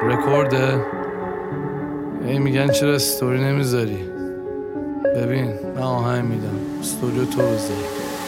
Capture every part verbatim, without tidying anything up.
رکورده. ای میگن چرا استوری نمیذاری؟ ببین من آهنگ میدم، استوریو تو بذار.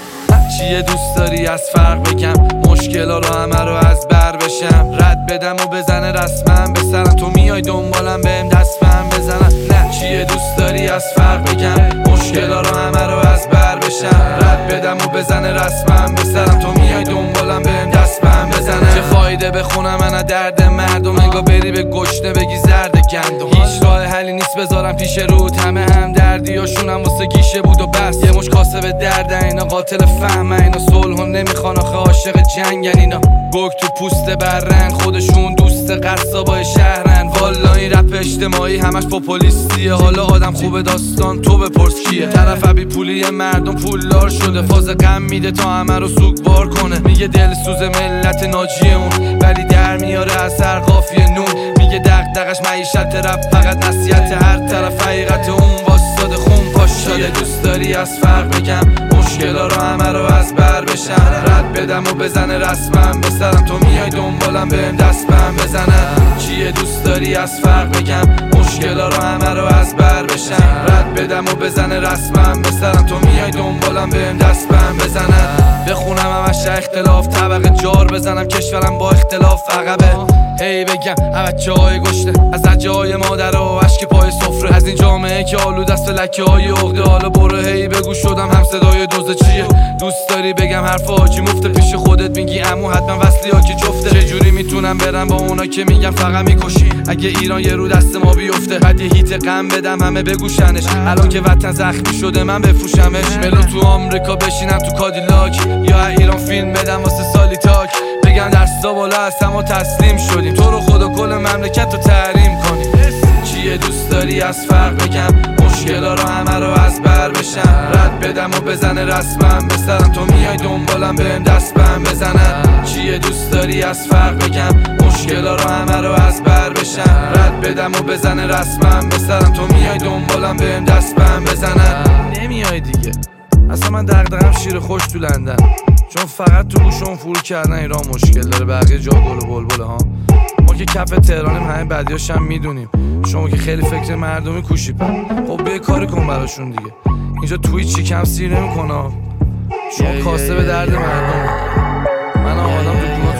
چیه دوست داری از فرق بگم؟ مشکلا رو همه رو از بر بشم، رد بدم و بزنه رسمم به سرم، تو میای دنبالم بهم دست بهم بزنم. نه چیه دوست داری از فرق بگم؟ مشکلا رو همه رو از بر بشم، رد بدم و بزنه رسمم به سرم، تو میای دنبالم بهم دست بهم بزنم. چه فایده بخونم من درد مردم، انگار بری به گشنه بگی زرد گندم. هیچ راه حلی نیست بذارم پیش رود، همه هم دردیاشونم واسه گیشه بود و بس. یه مش کاسه به درد اینا، قاتل فهم اینا، صلح هم نمیخوان آخه عاشق جنگن اینا. گرگ تو پوست برن، خودشون دوست قصابای شهرن. والا این رپ اجتماعی همش پاپولیستیه، حالا آدم خوبه داستان تو بپرس کیه. طرف بی پولی مردم پولدار شده، فاز غم میده تا همه رو سوگوار کنه. میگه دل سوز ملت ناجیه اون، ولی در میاره از هر قافیه نون. میگه دغدغش معیشت رپ فقط نصیحت، هر طرف حقیقت اون واسطاده خون پاش شده. دوست داری از فرق بگم؟ مشکلا رو همه رو از بر بشم، رد بدم و بزنه رسمم به سرم، تو میای دنبالم بهم دست بهم بزنم. چیه دوست داری از فرق بگم؟ مشکلا رو همه رو از بر بشم، رد بدم و بزنه رسمم به سرم، تو میای دنبالم بهم دست بهم بزنم. بخونم همش اختلاف، طبقه جار بزنم، کشورم با اختلاف عقبه. هی بگم همه جای گشته، از رجای مادر و اشک پای سفره، از این جامعه که آلود است لکه های عقده. حالا برو هی بگو شدم هم صدای دوزه. چیه دوست داری بگم؟ حرف حاجی مفته، پیش خودت میگی عمو حتما وصلی ها که جفته. چجوری میتونم برم با اونا که میگم فقط میکشی؟ اگه ایران یه رو دست ما بیفته، بعد یه هیت غم بدم همه بگوشنش. الان که وطن زخمی شده من بفروشمش، ملو تو آمریکا بشینم تو کادیلاک، یا ایران فیلم بدم واسه سالی تاک. بگن دستا بالا هستم و تسلیم شدیم، تو رو خدا کل مملکت رو تحریم کنیم. چیه دوست داری از فرق بگم؟ مشکلا رو همه رو از بر بشم، رد بدم و بزنه رسمم به سرم، تو میای دنبالم بهم دست بهم بزنم. چیه دوست داری از فرق بگم؟ مشکلا رو همه رو از بر بشم، رد بدم و بزنه رسمم به سرم، تو میای دنبالم بهم دست بهم بزنم. نمیای دیگه اصلا، من دغدغم شیر خوش تو لندن، چون فقط تو گوشم فرو کردن ایران مشکل داره، بقیه جا گل و بلبله ها. ما که کف تهرانیم، همه بدیاش هم میدونیم، شما که خیلی فکر مردمی کوشیپن. خب بیا کاری کن براشون دیگه، اینجا توی چی کم سیر نمیکنه، شما کاسه به درد مردم. من آدم تو